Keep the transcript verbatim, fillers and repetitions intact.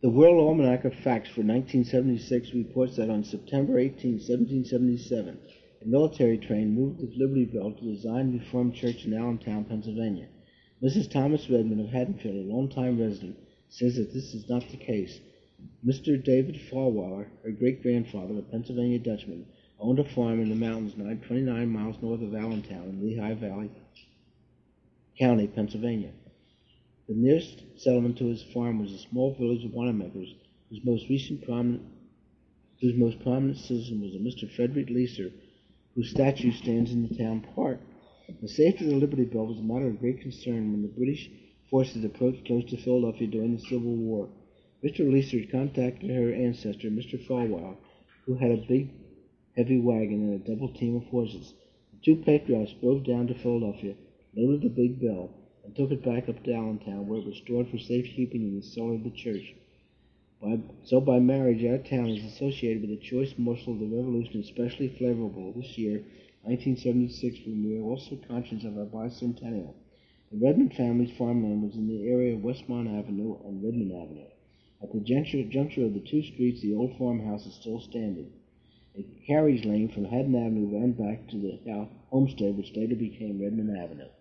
The World Almanac of Facts for nineteen seventy-six reports that on September eighteenth, seventeen seventy-seven, a military train moved the Libertyville to the Zion Reformed Church in Allentown, Pennsylvania. Missus Thomas Redmond of Haddonfield, a longtime resident, says that this is not the case. Mister David Fallweiler, her great-grandfather, a Pennsylvania Dutchman, owned a farm in the mountains twenty-nine miles north of Allentown in Lehigh Valley County, Pennsylvania. The nearest settlement to his farm was a small village of Wanamaker's, whose most recent prominent, whose most prominent citizen was a Mister Frederick Leeser, whose statue stands in the town park. The safety of the Liberty Bell was a matter of great concern when the British forces approached close to Philadelphia during the Civil War. Mister Leeser contacted her ancestor, Mister Fallweiler, who had a big, heavy wagon and a double team of horses. The two patriots drove down to Philadelphia, loaded the big bell, and took it back up to Allentown, where it was stored for safekeeping in the cellar of the church. By, so by marriage, our town is associated with a choice morsel of the Revolution, especially flavorful this year, nineteen seventy-six, when we are also conscious of our bicentennial. The Redmond family's farmland was in the area of Westmont Avenue and Redmond Avenue. At the juncture, juncture of the two streets, the old farmhouse is still standing. A carriage lane from Haddon Avenue ran back to the homestead, which later became Redmond Avenue.